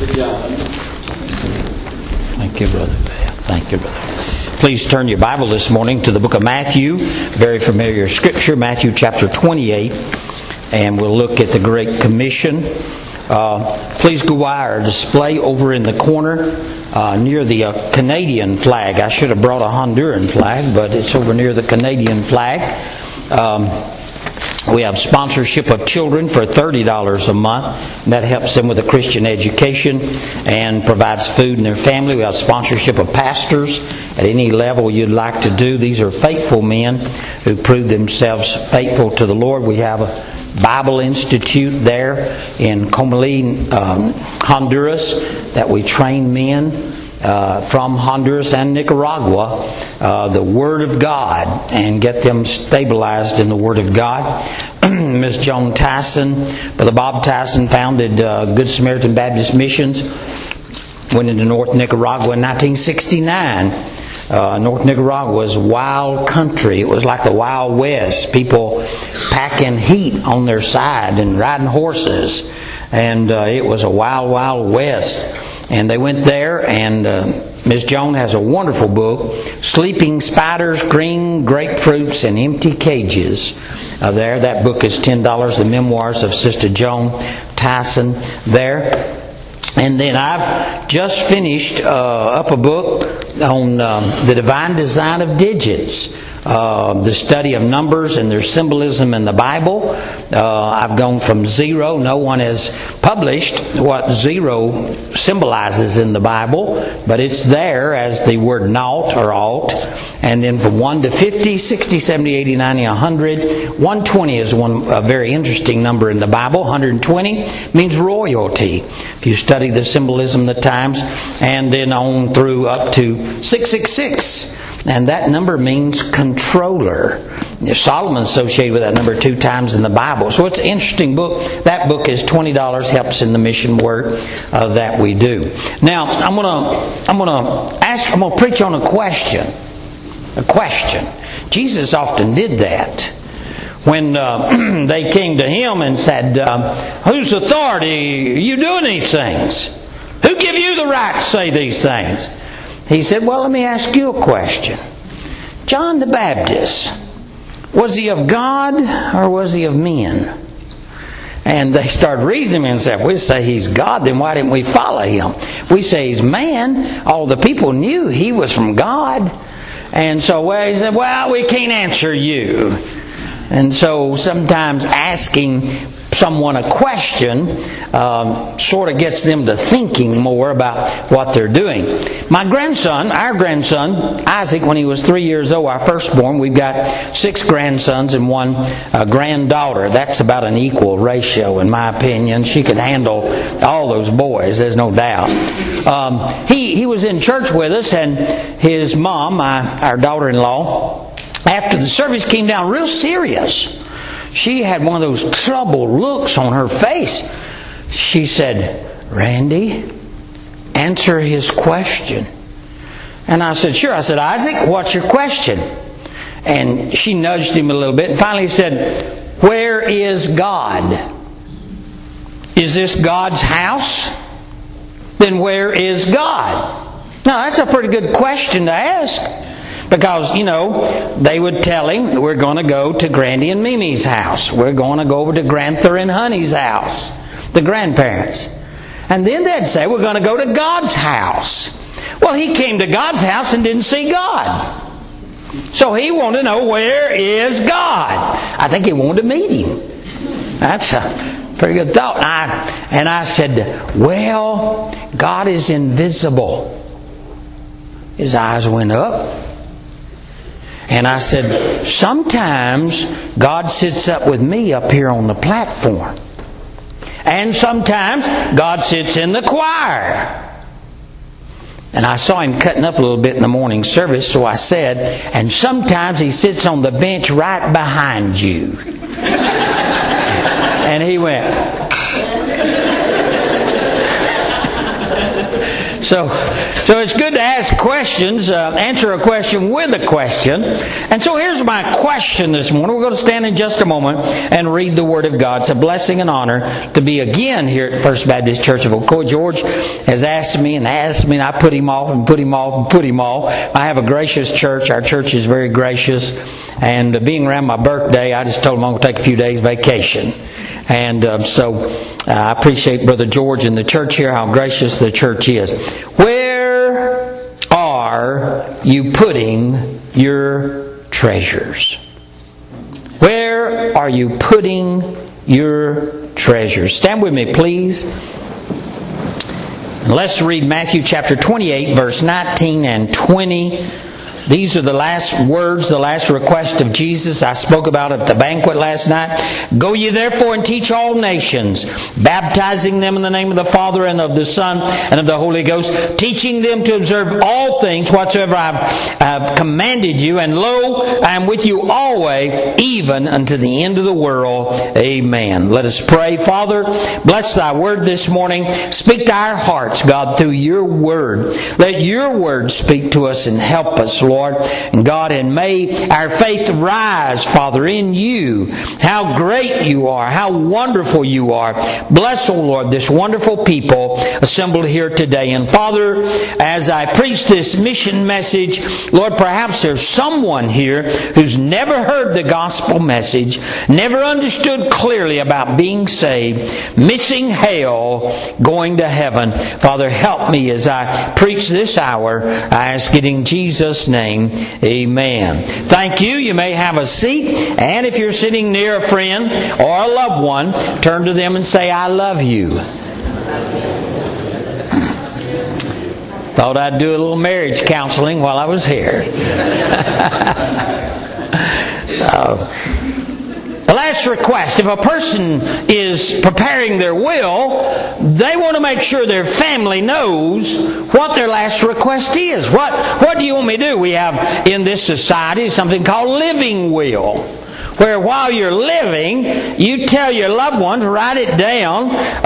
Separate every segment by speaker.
Speaker 1: Thank you, Brother Bell. Thank you, Brother. Please turn your Bible this morning to the book of Matthew. Very familiar scripture, Matthew chapter 28. And we'll look at the Great Commission. Please go by our display over in the corner near the Canadian flag. I should have brought a Honduran flag, but it's over near the Canadian flag. We have sponsorship of children for $30 a month. That helps them with a Christian education and provides food in their family. We have sponsorship of pastors at any level you'd like to do. These are faithful men who prove themselves faithful to the Lord. We have a Bible Institute there in Comalí, Honduras, that we train men from Honduras and Nicaragua, the Word of God, and get them stabilized in the Word of God. Ms. Joan Tyson, Brother Bob Tyson founded Good Samaritan Baptist Missions, went into North Nicaragua in 1969. North Nicaragua was wild country. It was like the Wild West. People packing heat on their side and riding horses. And it was a wild, wild west. And they went there, and Miss Joan has a wonderful book, Sleeping Spiders, Green Grapefruits, and Empty Cages. There, that book is $10. The Memoirs of Sister Joan Tyson there. And then I've just finished up a book on the divine design of digits. The study of numbers and their symbolism in the Bible. I've gone from zero. No one has published what zero symbolizes in the Bible, but it's there as the word naught or alt. And then from 1 to 50, 60, 70, 80, 90, 100. 120 is a very interesting number in the Bible. 120 means royalty, if you study the symbolism of the times. And then on through up to 666. And that number means controller. Solomon associated with that number 2 times in the Bible. So it's an interesting book. That book is $20. Helps in the mission work that we do. Now I'm gonna preach on a question. A question. Jesus often did that. When they came to him and said, "Whose authority are you doing these things? Who give you the right to say these things?" He said, "Well, let me ask you a question. John the Baptist, was he of God or was he of men?" And they started reasoning and said, "We say he's God, then why didn't we follow him? If we say he's man, all the people knew he was from God." And so he said, "Well, we can't answer you." And so sometimes asking someone a question sort of gets them to thinking more about what they're doing. Our grandson, Isaac, when he was 3 years old, our firstborn, we've got 6 grandsons and 1 granddaughter. That's about an equal ratio, in my opinion. She could handle all those boys, there's no doubt. He was in church with us, and his mom, our daughter-in-law, after the service came down real serious. She had one of those troubled looks on her face. She said, "Randy, answer his question." And I said, "Sure." I said, "Isaac, what's your question?" And she nudged him a little bit and finally said, "Where is God? Is this God's house? Then where is God?" Now that's a pretty good question to ask. Because, they would tell him, "We're going to go to Grandy and Mimi's house. We're going to go over to Granther and Honey's house," the grandparents. And then they'd say, "We're going to go to God's house." Well, he came to God's house and didn't see God. So he wanted to know, where is God? I think he wanted to meet him. That's a pretty good thought. And I said, "Well, God is invisible." His eyes went up. And I said, "Sometimes God sits up with me up here on the platform. And sometimes God sits in the choir." And I saw him cutting up a little bit in the morning service, so I said, "And sometimes he sits on the bench right behind you." And he went. So it's good to ask questions, answer a question with a question. And so here's my question this morning. We're going to stand in just a moment and read the Word of God. It's a blessing and honor to be again here at First Baptist Church of Ocoee. George has asked me, and I put him off and put him off and put him off. I have a gracious church. Our church is very gracious. And being around my birthday, I just told him I'm going to take a few days vacation. And so I appreciate Brother George and the church here, how gracious the church is. Where are you putting your treasures? Where are you putting your treasures? Stand with me, please. And let's read Matthew chapter 28, verse 19 and 20. These are the last words, the last request of Jesus I spoke about at the banquet last night. Go ye therefore and teach all nations, baptizing them in the name of the Father and of the Son and of the Holy Ghost, teaching them to observe all things whatsoever I have commanded you. And lo, I am with you always, even unto the end of the world. Amen. Let us pray. Father, bless Thy Word this morning. Speak to our hearts, God, through Your Word. Let Your Word speak to us and help us, Lord. And God, and may our faith rise, Father, in You. How great You are. How wonderful You are. Bless, O Lord, this wonderful people assembled here today. And Father, as I preach this mission message, Lord, perhaps there's someone here who's never heard the gospel message, never understood clearly about being saved, missing hell, going to heaven. Father, help me as I preach this hour. I ask it in Jesus' name. Amen. Thank you. You may have a seat. And if you're sitting near a friend or a loved one, turn to them and say, I love you. Thought I'd do a little marriage counseling while I was here. The last request, if a person is preparing their will, they want to make sure their family knows what their last request is. What do you want me to do? We have in this society something called living will, where while you're living, you tell your loved one to write it down,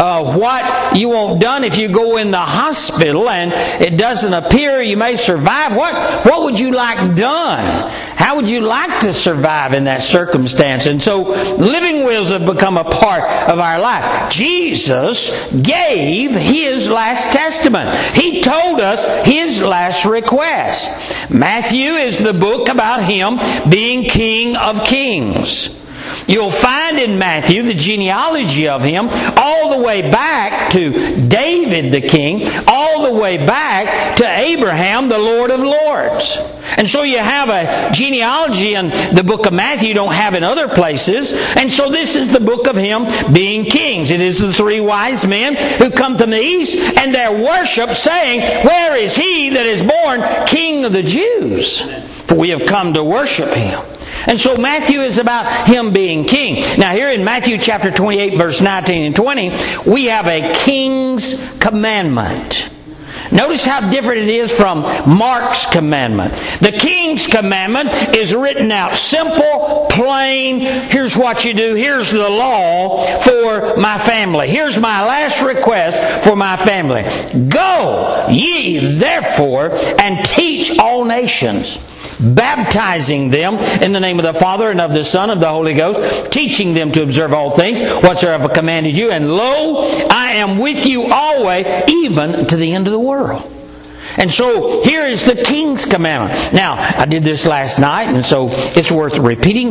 Speaker 1: what you want done if you go in the hospital and it doesn't appear you may survive. What would you like done? How would you like to survive in that circumstance? And so living wills have become a part of our life. Jesus gave His last testament. He told us His last request. Matthew is the book about Him being King of Kings. You'll find in Matthew the genealogy of Him all the way back to David the king, all the way back to Abraham, the Lord of Lords. And so you have a genealogy in the book of Matthew you don't have in other places. And so this is the book of Him being kings. It is the three wise men who come from the east and their worship saying, where is He that is born King of the Jews? For we have come to worship Him. And so Matthew is about Him being king. Now here in Matthew chapter 28 verse 19 and 20, we have a king's commandment. Notice how different it is from Mark's commandment. The king's commandment is written out simple, plain. Here's what you do. Here's the law for my family. Here's my last request for my family. Go ye therefore and teach all nations, baptizing them in the name of the Father and of the Son and of the Holy Ghost, teaching them to observe all things whatsoever I have commanded you. And lo, I am with you always, even to the end of the world. And so here is the king's commandment. Now, I did this last night, and so it's worth repeating.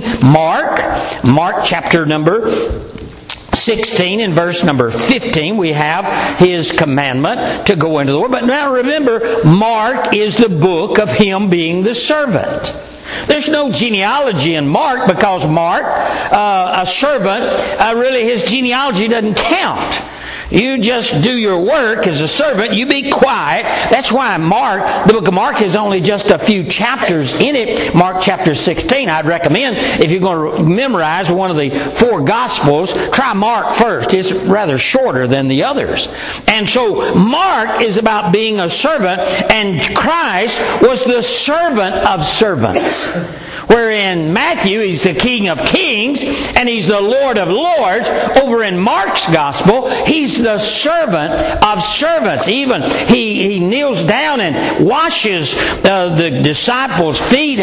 Speaker 1: Mark chapter number 16 and verse number 15, we have His commandment to go into the world. But now remember, Mark is the book of Him being the servant. There's no genealogy in Mark because Mark, a servant, really his genealogy doesn't count. You just do your work as a servant. You be quiet. That's why the book of Mark is only just a few chapters in it. Mark chapter 16. I'd recommend, if you're going to memorize one of the four Gospels, try Mark first. It's rather shorter than the others. And so Mark is about being a servant, and Christ was the servant of servants. Where in Matthew, He's the King of Kings and He's the Lord of Lords. Over in Mark's Gospel, He's the servant of servants. Even He kneels down and washes the disciples' feet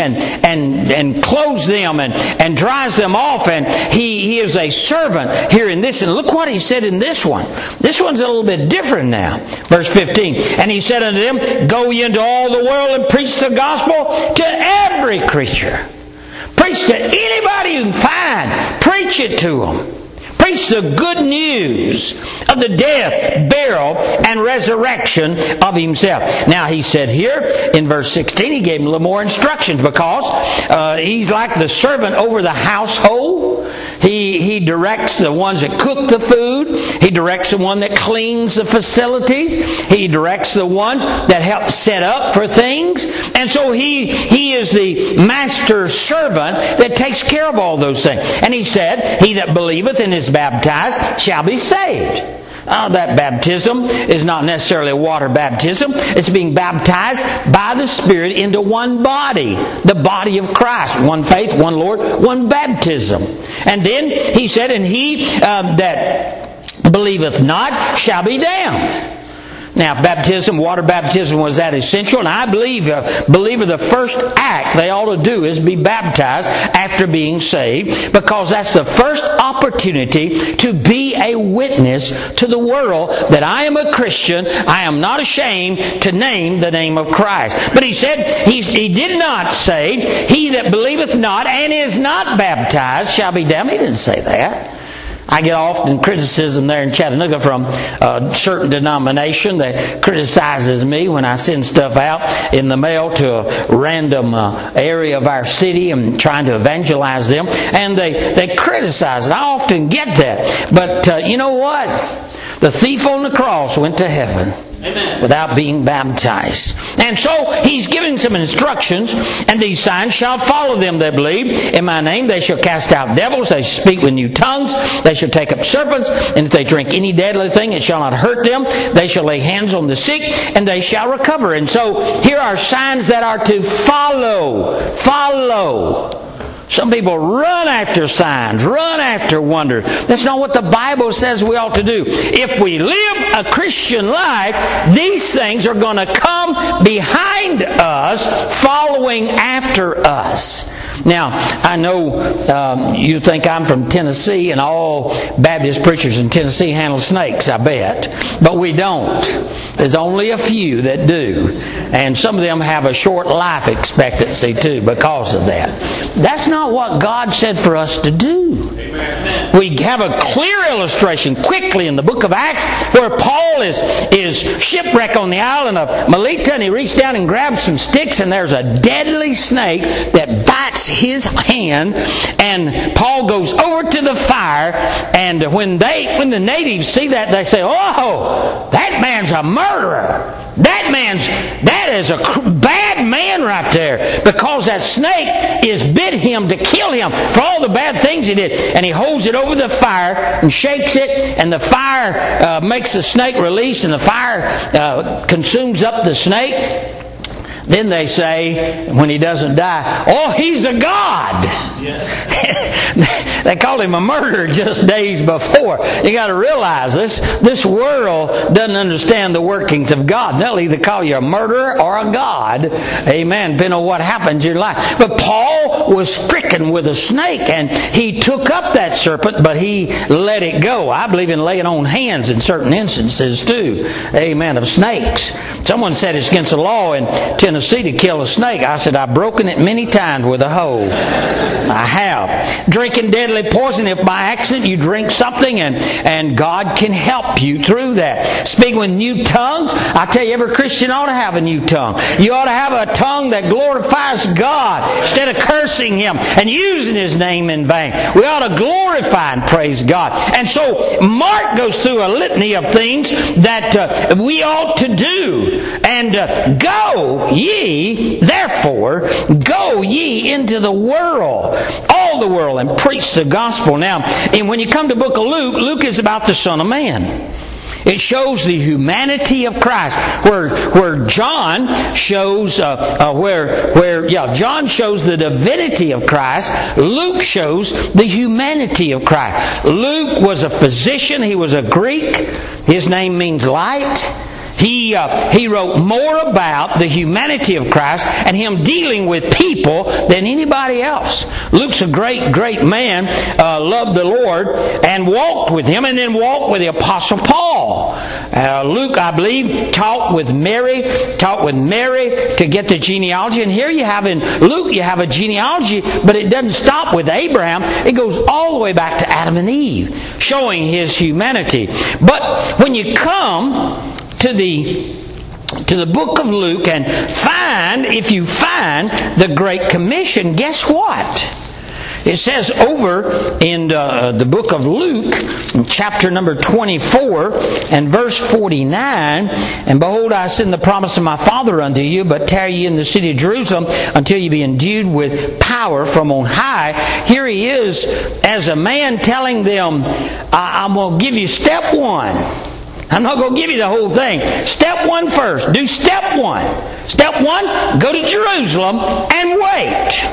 Speaker 1: and clothes them and dries them off. And He is a servant here in this. And look what He said in this one. This one's a little bit different now. Verse 15. And He said unto them, Go ye into all the world and preach the gospel to every creature. Preach to anybody you can find. Preach it to them. Preach the good news of the death, burial, and resurrection of Himself. Now He said here in verse 16, He gave him a little more instructions because He's like the servant over the household. He directs the ones that cook the food. He directs the one that cleans the facilities. He directs the one that helps set up for things. And so He is the master servant that takes care of all those things. And He said, He that believeth and is baptized shall be saved. That baptism is not necessarily a water baptism. It's being baptized by the Spirit into one body. The body of Christ. One faith, one Lord, one baptism. And then He said, And he that believeth not shall be damned. Now, baptism, water baptism, was that essential? And I believe the first act they ought to do is be baptized after being saved, because that's the first opportunity to be a witness to the world that I am a Christian. I am not ashamed to name the name of Christ. But He said, He did not say, He that believeth not and is not baptized shall be damned. He didn't say that. I get often criticism there in Chattanooga from a certain denomination that criticizes me when I send stuff out in the mail to a random area of our city and trying to evangelize them. And they criticize it. I often get that. But you know what? The thief on the cross went to heaven. Amen. Without being baptized. And so He's giving some instructions, and these signs shall follow them that believe. In My name they shall cast out devils, they shall speak with new tongues, they shall take up serpents, and if they drink any deadly thing it shall not hurt them. They shall lay hands on the sick, and they shall recover. And so here are signs that are to follow. Follow. Some people run after signs, run after wonders. That's not what the Bible says we ought to do. If we live a Christian life, these things are going to come behind us, following after us. Now, I know you think I'm from Tennessee and all Baptist preachers in Tennessee handle snakes, I bet. But we don't. There's only a few that do. And some of them have a short life expectancy too because of that. That's not what God said for us to do. Amen. We have a clear illustration quickly in the book of Acts where Paul is shipwrecked on the island of Melita, and he reached down and grabs some sticks, and there's a deadly snake that bites his hand, and Paul goes over to the fire, and when the natives see that, they say, "Oh, that man's a murderer. That is a bad man right there, because that snake is bit him to kill him for all the bad things he did." And he holds it over the fire and shakes it, and the fire makes the snake release, and the fire consumes up the snake. Then they say, when he doesn't die, "Oh, he's a god." Yeah. They called him a murderer just days before. You got to realize this world doesn't understand the workings of God. They'll either call you a murderer or a god. Amen. Depending on what happens in your life. But Paul was stricken with a snake, and he took up that serpent, but he let it go. I believe in laying on hands in certain instances too. Amen. Of snakes. Someone said it's against the law in Tennessee to kill a snake. I said, I've broken it many times with a hoe. I have. Drinking deadly poison. If by accident you drink something and God can help you through that. Speaking with new tongues. I tell you, every Christian ought to have a new tongue. You ought to have a tongue that glorifies God instead of cursing Him and using His name in vain. We ought to glorify and praise God. And so Mark goes through a litany of things that we ought to do. And go ye, therefore, go ye into the world, all the world, and preach the gospel. Now, and when you come to the book of Luke, Luke is about the Son of Man. It shows the humanity of Christ. Where John shows John shows the divinity of Christ. Luke shows the humanity of Christ. Luke was a physician. He was a Greek. His name means light. He wrote more about the humanity of Christ and Him dealing with people than anybody else. Luke's a great, great man, loved the Lord and walked with Him, and then walked with the Apostle Paul. Luke, I believe, talked with Mary to get the genealogy. And here you have in Luke, you have a genealogy, but it doesn't stop with Abraham. It goes all the way back to Adam and Eve, showing His humanity. But when you come to the book of Luke and if you find the Great Commission, guess what? It says over in the book of Luke, in chapter number 24 and verse 49, "And behold, I send the promise of my Father unto you, but tarry ye in the city of Jerusalem until you be endued with power from on high." Here he is as a man telling them, I'm going to give you step one. I'm not going to give you the whole thing. Step one first. Do step one. Step one, go to Jerusalem and wait.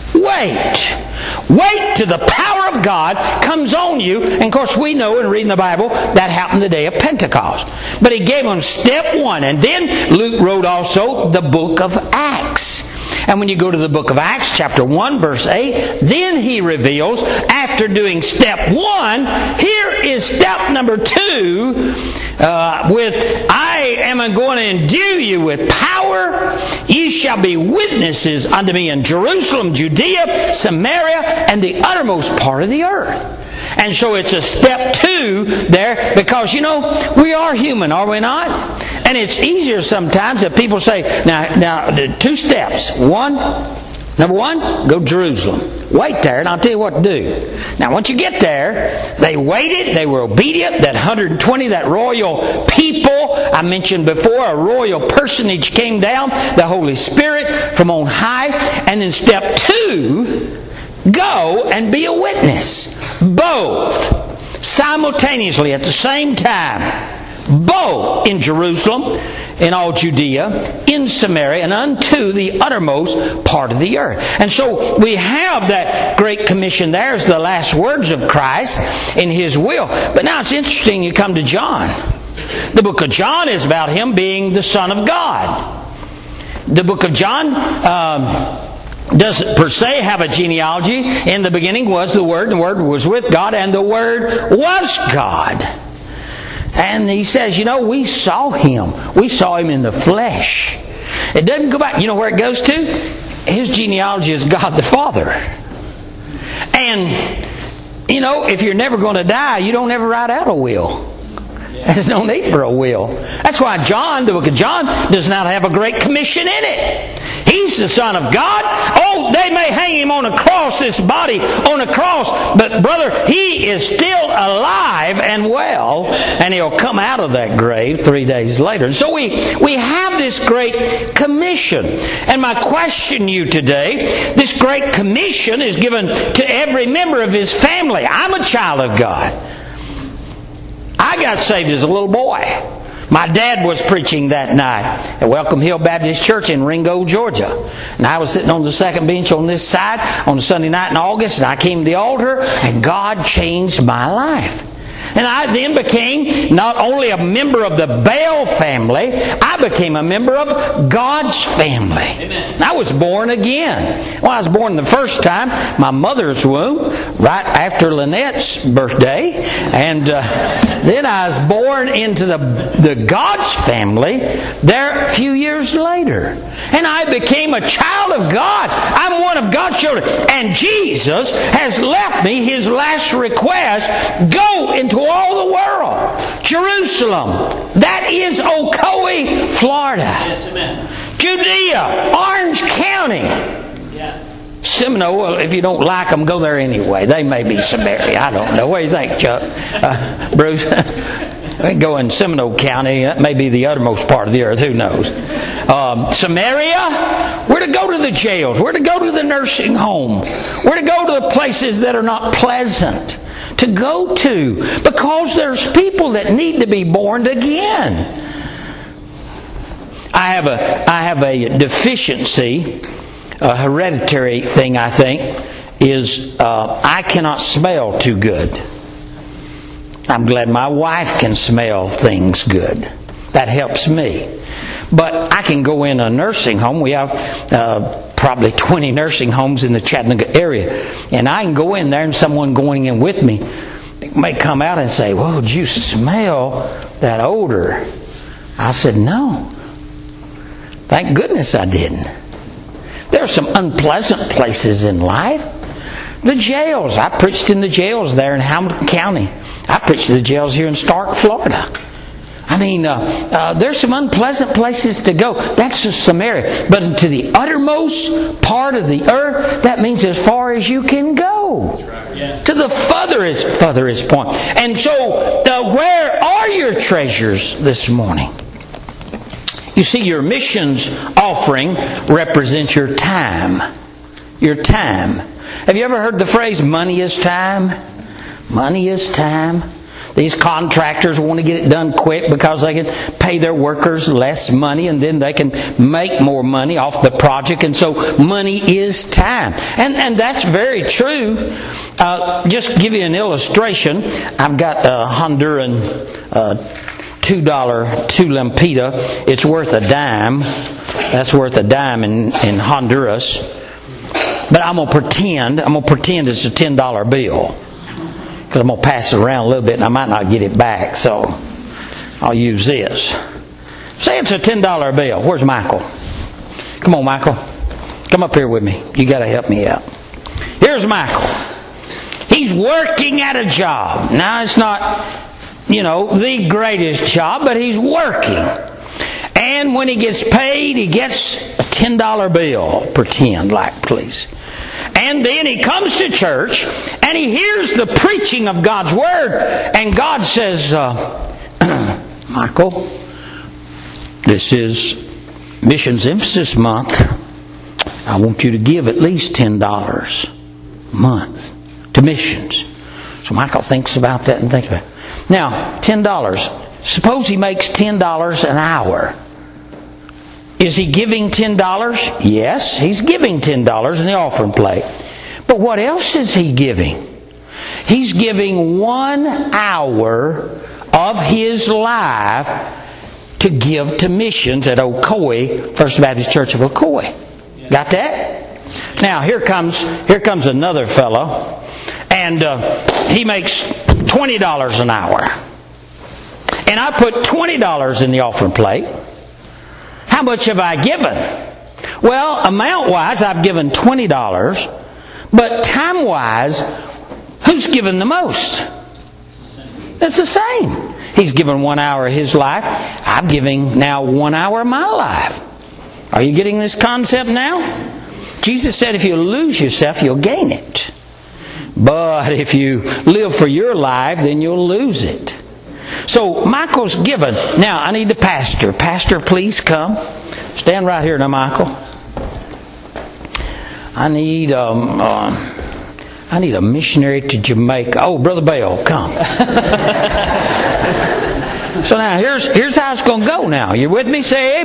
Speaker 1: Wait till the power of God comes on you. And of course we know in reading the Bible that happened the day of Pentecost. But he gave them step one. And then Luke wrote also the book of Acts. And when you go to the book of Acts, chapter 1, verse 8, then he reveals, after doing step one, here is step number 2, I am going to endue you with power. Ye shall be witnesses unto me in Jerusalem, Judea, Samaria, and the uttermost part of the earth. And so it's a step 2 there, because, we are human, are we not? And it's easier sometimes that people say, now 2 steps. Number 1, go to Jerusalem. Wait there, and I'll tell you what to do. Now, once you get there, they waited, they were obedient. That 120, that royal people, I mentioned before, a royal personage came down, the Holy Spirit from on high. And then step 2, go and be a witness. Both. Simultaneously, at the same time. Both in Jerusalem, in all Judea, in Samaria, and unto the uttermost part of the earth. And so we have that Great Commission there as the last words of Christ in His will. But now it's interesting, you come to John. The book of John is about Him being the Son of God. The book of John doesn't per se have a genealogy. In the beginning was the Word, and the Word was with God, and the Word was God. And he says, we saw Him. We saw Him in the flesh. It doesn't go back. You know where it goes to? His genealogy is God the Father. And, if you're never going to die, you don't ever write out a will. There's no need for a will. That's why the book of John, does not have a Great Commission in it. He's the Son of God. Oh, they may hang Him on a cross, this body on a cross, but brother, He is still alive and well, and He'll come out of that grave 3 days later. And so we have this Great Commission. And my question to you today, this Great Commission is given to every member of His family. I'm a child of God. I got saved as a little boy. My dad was preaching that night at Welcome Hill Baptist Church in Ringgold, Georgia. And I was sitting on the second bench on this side on a Sunday night in August, and I came to the altar, and God changed my life. And I then became not only a member of the Bell family, I became a member of God's family. Amen. I was born again. Well, I was born the first time, my mother's womb, right after Lynette's birthday. And then I was born into the God's family there a few years later. And I became a child of God. I'm one of God's children. And Jesus has left me His last request, go into all the world. Jerusalem, that is Ocoee, Florida. Yes, amen. Judea, Orange County. Yeah. Seminole, well, if you don't like them, go there anyway. They may be Samaria. I don't know. What do you think, Chuck? Bruce? We go in Seminole County. That may be the uttermost part of the earth. Who knows? Samaria, we're to go to the jails. We're to go to the nursing home. We're to go to the places that are not pleasant. to go to, because there's people that need to be born again. I have a deficiency, a hereditary thing, I think, is I cannot smell too good. I'm glad my wife can smell things good. That helps me. But I can go in a nursing home. We have probably 20 nursing homes in the Chattanooga area. And I can go in there, and someone going in with me may come out and say, "Well, did you smell that odor?" I said, "No. Thank goodness I didn't." There are some unpleasant places in life. The jails. I preached in the jails there in Hamilton County. I preached in the jails here in Stark, Florida. I mean, there's some unpleasant places to go. That's just some area. But to the uttermost part of the earth, that means as far as you can go. Yes. To the furthest point. And so, where are your treasures this morning? You see, your missions offering represents your time. Your time. Have you ever heard the phrase, money is time? Money is time. These contractors want to get it done quick because they can pay their workers less money, and then they can make more money off the project. And so money is time. And that's very true. Just to give you an illustration, I've got a Honduran $2 2 Lampita. It's worth a dime. That's worth a dime in Honduras. But I'm going to pretend it's a $10 bill. Because I'm going to pass it around a little bit and I might not get it back. So I'll use this. Say it's a $10 bill. Where's Michael? Come on, Michael. Come up here with me. You got to help me out. Here's Michael. He's working at a job. Now, it's not, the greatest job, but he's working. And when he gets paid, he gets a $10 bill. Pretend like, please. And then he comes to church and he hears the preaching of God's Word. And God says, Michael, this is Missions Emphasis Month. I want you to give at least $10 a month to missions. So Michael thinks about that and thinks about it. Now, $10. Suppose he makes $10 an hour. Is he giving $10? Yes, he's giving $10 in the offering plate. But what else is he giving? He's giving 1 hour of his life to give to missions at Ocoee, First Baptist Church of Ocoee. Got that? Now here comes another fellow, and he makes $20 an hour. And I put $20 in the offering plate. How much have I given? Well, amount-wise, I've given $20. But time-wise, who's given the most? It's the same. He's given 1 hour of his life. I'm giving now 1 hour of my life. Are you getting this concept now? Jesus said if you lose yourself, you'll gain it. But if you live for your life, then you'll lose it. So Michael's given. Now I need the pastor. Pastor, please come. Stand right here now, Michael. I need a missionary to Jamaica. Oh, Brother Bell, come. So now here's how it's going to go. Now you with me? Say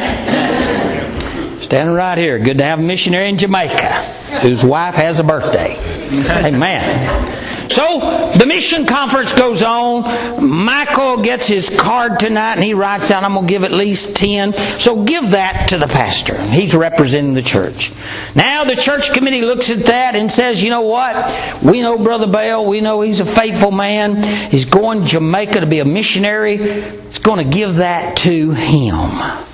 Speaker 1: amen. Standing right here. Good to have a missionary in Jamaica whose wife has a birthday. Amen. So the mission conference goes on. Michael gets his card tonight and he writes out, I'm going to give at least 10. So give that to the pastor. He's representing the church. Now the church committee looks at that and says, you know what? We know Brother Bell. We know he's a faithful man. He's going to Jamaica to be a missionary. He's going to give that to him.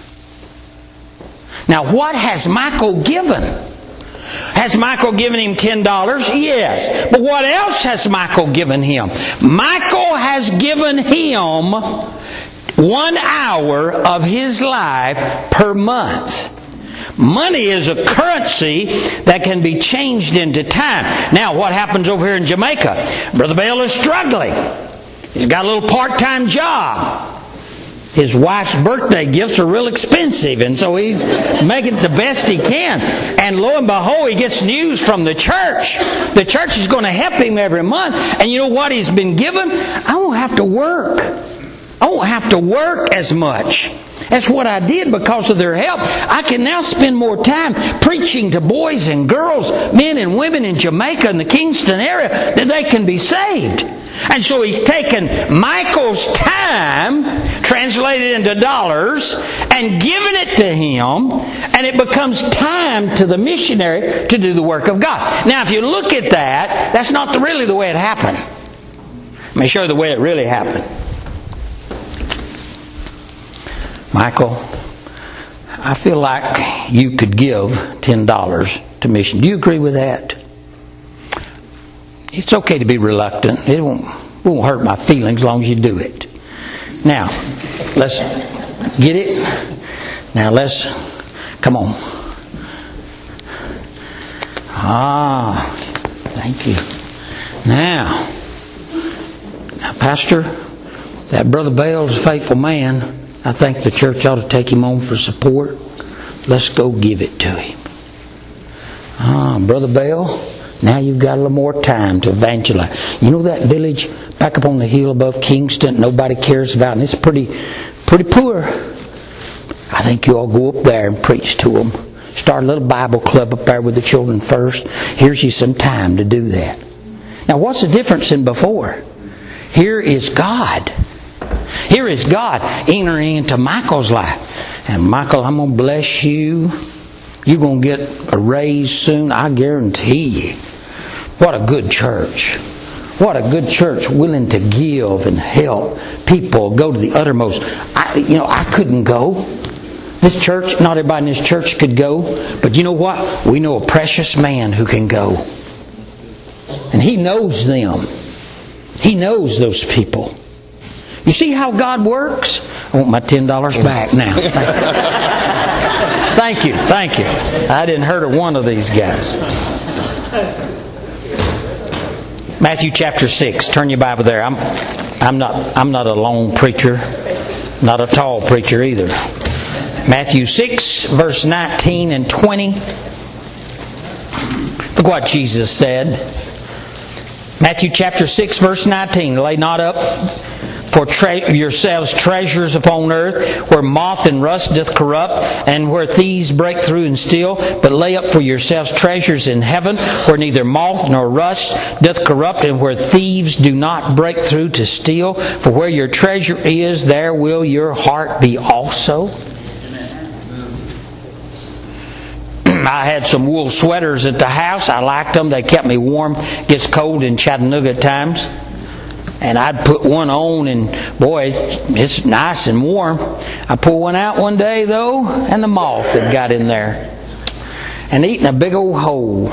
Speaker 1: Now what has Michael given? Has Michael given him $10? Yes. But what else has Michael given him? Michael has given him 1 hour of his life per month. Money is a currency that can be changed into time. Now, what happens over here in Jamaica? Brother Bell is struggling. He's got a little part-time job. His wife's birthday gifts are real expensive, and so he's making the best he can. And lo and behold, he gets news from the church. The church is going to help him every month. And you know what he's been given? I won't have to work. I won't have to work as much. That's what I did because of their help. I can now spend more time preaching to boys and girls, men and women in Jamaica and the Kingston area, that they can be saved. And so he's taken Michael's time, translated into dollars, and given it to him, and it becomes time to the missionary to do the work of God. Now, if you look at that, that's not really the way it happened. Let me show you the way it really happened. Michael, I feel like you could give $10 to mission. Do you agree with that? It's okay to be reluctant. It won't hurt my feelings as long as you do it. Now, let's get it. Now let's, come on. Thank you. Now, Pastor, that Brother Bell's a faithful man. I think the church ought to take him on for support. Let's go give it to him. Brother Bell, now you've got a little more time to evangelize. You know that village back up on the hill above Kingston nobody cares about, and it's pretty poor. I think you all go up there and preach to them. Start a little Bible club up there with the children first. Here's you some time to do that. Now what's the difference than before? Here is God. Here is God entering into Michael's life. And Michael, I'm going to bless you. You're going to get a raise soon. I guarantee you. What a good church. What a good church willing to give and help people go to the uttermost. I couldn't go. This church, not everybody in this church could go. But you know what? We know a precious man who can go. And he knows them. He knows those people. You see how God works? I want my $10 back now. Thank you. I didn't hurt one of these guys. Matthew chapter 6. Turn your Bible there. I'm not a long preacher, not a tall preacher either. Matthew 6, verse 19 and 20. Look what Jesus said. Matthew chapter 6, verse 19. Lay not up for yourselves treasures upon earth, where moth and rust doth corrupt, and where thieves break through and steal. But lay up for yourselves treasures in heaven, where neither moth nor rust doth corrupt, and where thieves do not break through to steal. For where your treasure is, there will your heart be also. I had some wool sweaters at the house. I liked them. They kept me warm. It gets cold in Chattanooga at times. And I'd put one on, and boy, it's nice and warm. I pulled one out one day, though, and the moth had got in there and eaten a big old hole.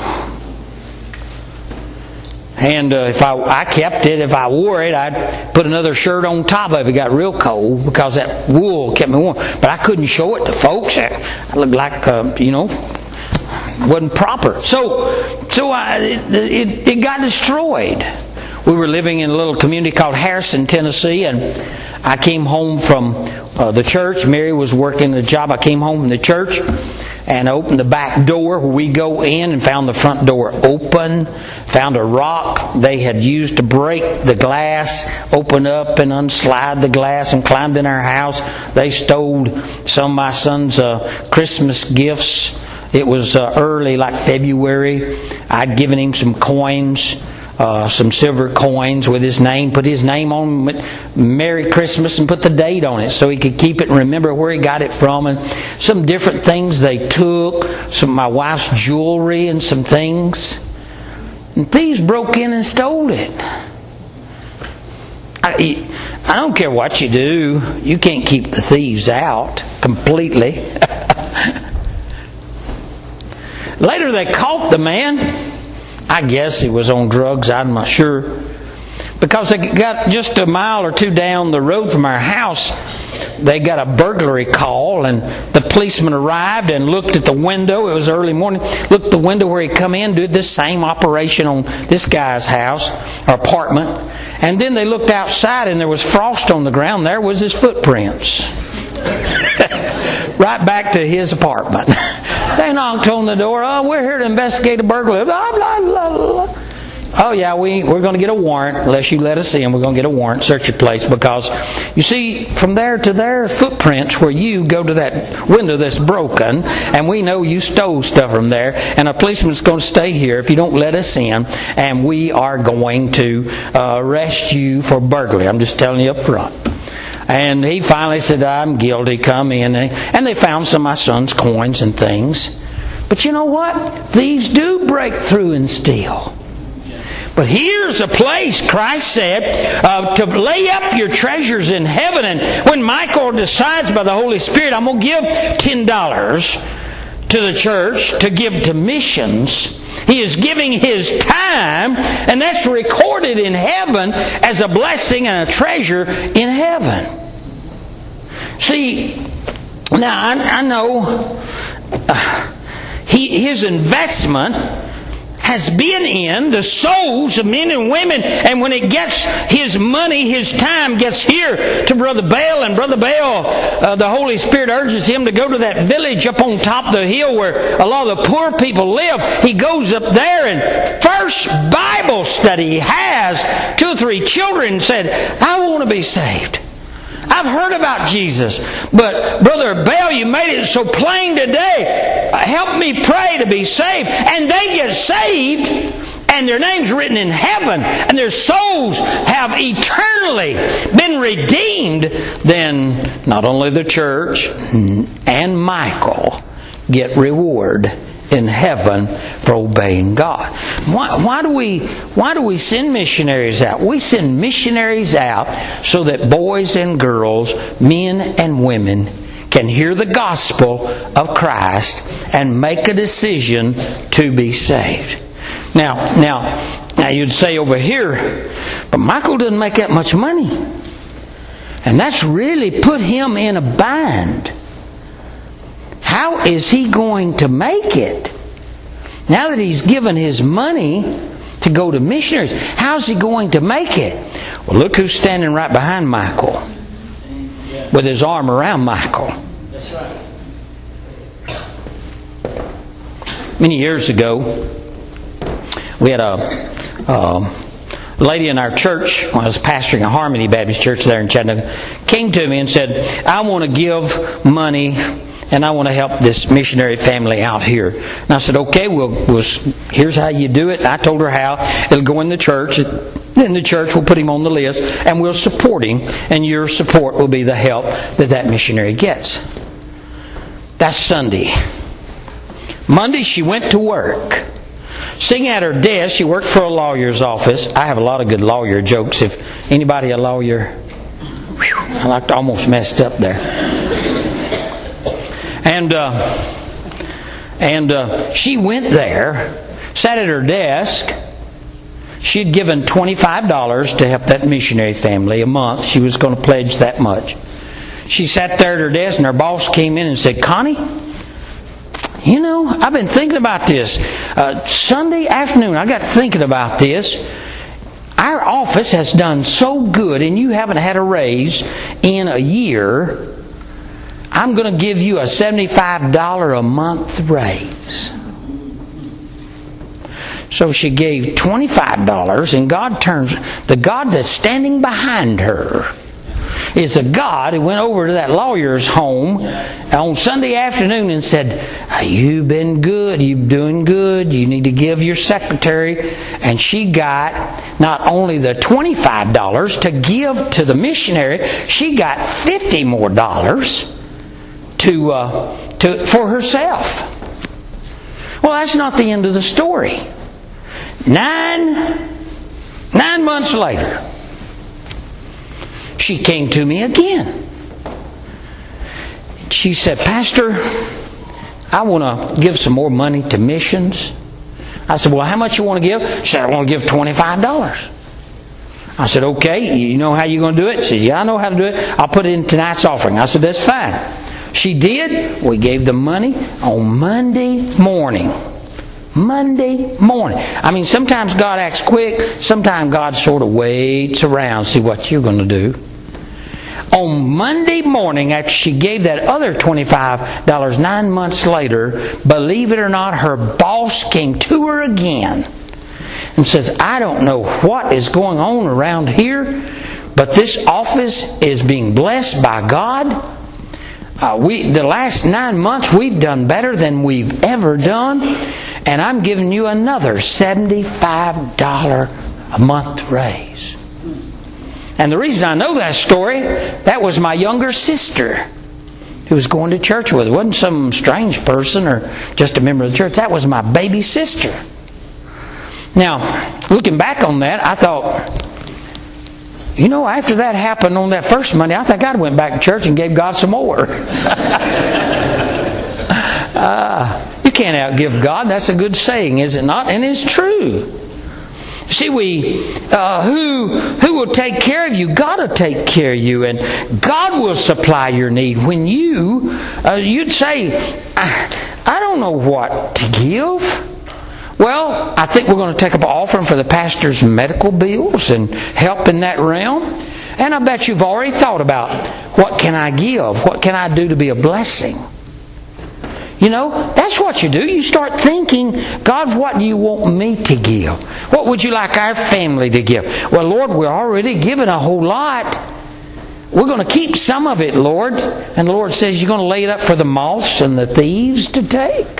Speaker 1: And if I kept it, if I wore it, I'd put another shirt on top of it. It got real cold because that wool kept me warm. But I couldn't show it to folks. I looked like, wasn't proper. So it got destroyed. We were living in a little community called Harrison, Tennessee, and I came home from the church. Mary was working the job. I came home from the church and opened the back door where we go in and found the front door open. Found a rock they had used to break the glass, open up and unslide the glass, and climbed in our house. They stole some of my son's Christmas gifts. It was early, like February. I'd given him some coins. Some silver coins with his name, put his name on Merry Christmas and put the date on it so he could keep it and remember where he got it from, and some different things they took, some of my wife's jewelry and some things. And thieves broke in and stole it. I don't care what you do, you can't keep the thieves out completely. Later they caught the man. I guess he was on drugs, I'm not sure. Because they got just a mile or two down the road from our house, they got a burglary call, and the policeman arrived and looked at the window. It was early morning. Looked at the window where he come in, did this same operation on this guy's house or apartment. And then they looked outside, and there was frost on the ground. There was his footprints. Right back to his apartment. They knocked on the door. Oh, we're here to investigate a burglary. Blah, blah, blah, blah. Oh, yeah, we're going to get a warrant. Unless you let us in, we're going to get a warrant, search your place. Because, you see, from there to there, footprints where you go to that window that's broken, and we know you stole stuff from there, and a policeman's going to stay here if you don't let us in, and we are going to arrest you for burglary. I'm just telling you up front. And he finally said, I'm guilty, come in. And they found some of my son's coins and things. But you know what? Thieves do break through and steal. But here's a place, Christ said, to lay up your treasures in heaven. And when Michael decides by the Holy Spirit, I'm going to give $10 to the church to give to missions, he is giving his time, and that's recorded in heaven as a blessing and a treasure in heaven. See, now I know his investment has been in the souls of men and women, and when it gets his money, his time gets here to Brother Bale, and Brother Bale, the Holy Spirit urges him to go to that village up on top of the hill where a lot of the poor people live. He goes up there, and first Bible study he has, 2 or 3 children said, I want to be saved. I've heard about Jesus, but Brother Bale, you made it so plain today. Help me pray to be saved. And they get saved, and their name's written in heaven, and their souls have eternally been redeemed. Then not only the church and Michael get reward in heaven for obeying God. Why do we send missionaries out? We send missionaries out so that boys and girls, men and women, can hear the gospel of Christ and make a decision to be saved. Now you'd say over here, but Michael doesn't make that much money. And that's really put him in a bind. How is he going to make it? Now that he's given his money to go to missionaries, how's he going to make it? Well, look who's standing right behind Michael with his arm around Michael.
Speaker 2: That's right.
Speaker 1: Many years ago, we had a lady in our church, when I was pastoring a Harmony Baptist Church there in Chattanooga, came to me and said, I want to give money and I want to help this missionary family out here. And I said, okay, here's how you do it. I told her how. It'll go in the church. Then the church will put him on the list, and we'll support him. And your support will be the help that missionary gets. That's Sunday. Monday, she went to work. Sitting at her desk, she worked for a lawyer's office. I have a lot of good lawyer jokes. If anybody a lawyer, I almost messed up there. And she went there, sat at her desk. She'd given $25 to help that missionary family a month. She was going to pledge that much. She sat there at her desk, and her boss came in and said, Connie, you know, I've been thinking about this. Sunday afternoon, I got thinking about this. Our office has done so good, and you haven't had a raise in a year. I'm going to give you a $75 a month raise. So she gave $25, and the God that's standing behind her is a God who went over to that lawyer's home on Sunday afternoon and said, you've been good, you're doing good, you need to give your secretary. And she got not only the $25 to give to the missionary, she got $50 more for herself. Well, that's not the end of the story. 9 months later, she came to me again. She said, Pastor, I want to give some more money to missions. I said, well, how much you want to give? She said, I want to give $25. I said, okay, you know how you're going to do it? She said, yeah, I know how to do it. I'll put it in tonight's offering. I said, that's fine. She did. We gave the money on Monday morning. Monday morning. I mean, sometimes God acts quick. Sometimes God sort of waits around, see what you're going to do. On Monday morning, after she gave that other $25, 9 months later, believe it or not, her boss came to her again and says, I don't know what is going on around here, but this office is being blessed by God. The last 9 months we've done better than we've ever done, and I'm giving you another $75 a month raise. And the reason I know that story, that was my younger sister who was going to church with her. It wasn't some strange person or just a member of the church. That was my baby sister. Now, looking back on that, I thought, you know, after that happened on that first Monday, I think I went back to church and gave God some more. You can't outgive God. That's a good saying, is it not? And it's true. See, who will take care of you? God will take care of you, and God will supply your need. When you'd say, I don't know what to give. Well, I think we're going to take up an offering for the pastor's medical bills and help in that realm. And I bet you've already thought about, what can I give? What can I do to be a blessing? You know, that's what you do. You start thinking, God, what do you want me to give? What would you like our family to give? Well, Lord, we're already giving a whole lot. We're going to keep some of it, Lord. And the Lord says, you're going to lay it up for the moths and the thieves to take.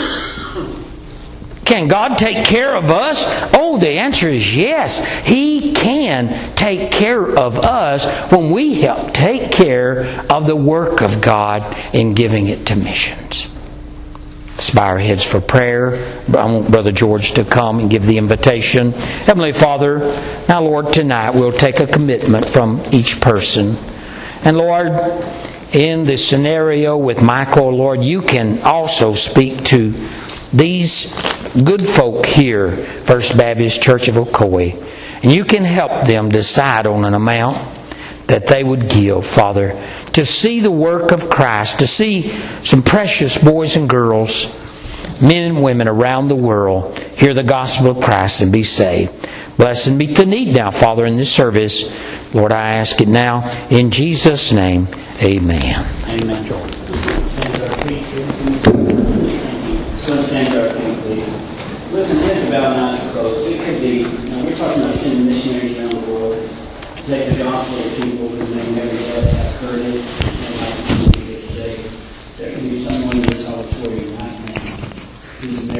Speaker 1: Can God take care of us? Oh, the answer is yes. He can take care of us when we help take care of the work of God in giving it to missions. Let's bow our heads for prayer. I want Brother George to come and give the invitation. Heavenly Father, now Lord, tonight we'll take a commitment from each person. And Lord, in the scenario with Michael, Lord, you can also speak to these good folk here, First Baptist Church of Ocoee. And you can help them decide on an amount that they would give, Father, to see the work of Christ, to see some precious boys and girls, men and women around the world, hear the gospel of Christ and be saved. Bless and meet the need now, Father, in this service. Lord, I ask it now in Jesus' name. Amen.
Speaker 2: Amen. Stand to our feet, please. Let's stand to our feet, please. Listen, here's about nice close. It could be, we're talking about sending missionaries around the world, take the gospel to people who may never yet have heard it, and like to get saved. There could be someone in this auditorium right now who's